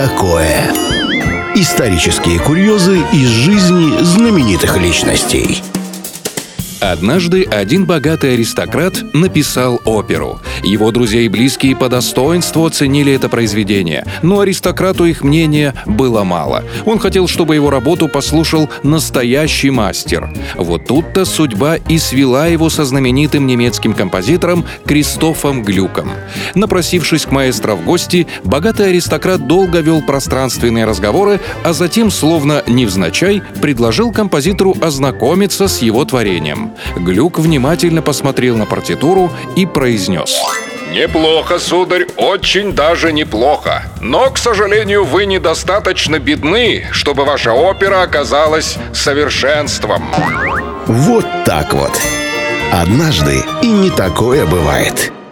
такое». Исторические курьезы из жизни знаменитых личностей. Однажды один богатый аристократ написал оперу. Его друзья и близкие по достоинству оценили это произведение, но аристократу их мнения было мало. Он хотел, чтобы его работу послушал настоящий мастер. Вот тут-то судьба и свела его со знаменитым немецким композитором Кристофом Глюком. Напросившись к маэстро в гости, богатый аристократ долго вел пространственные разговоры, а затем, словно невзначай, предложил композитору ознакомиться с его творением. Глюк внимательно посмотрел на партитуру и произнес: «Неплохо, сударь, очень даже неплохо. Но, к сожалению, вы недостаточно бедны, чтобы ваша опера оказалась совершенством». Вот так вот. Однажды и не такое бывает.